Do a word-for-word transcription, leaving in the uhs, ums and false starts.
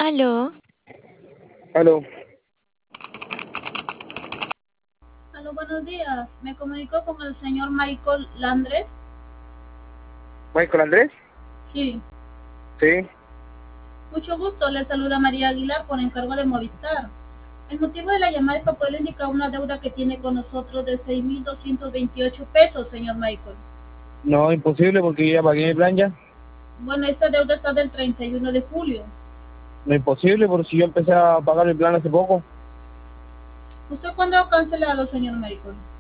Aló, Aló, Aló, buenos días. Me comunico con el señor Michael Landres. Michael Andrés. Sí, Sí, mucho gusto. Le saluda María Aguilar por encargo de Movistar. El motivo de la llamada es para poder indicar una deuda que tiene con nosotros de seis mil doscientos veintiocho pesos, señor Michael. no, imposible porque yo ya pagué mi plan ya. Bueno, esta deuda está del treinta y uno de julio. No, imposible porque si yo empecé a pagar mi plan hace poco. ¿Usted cuándo ha cancelado, señor Michael?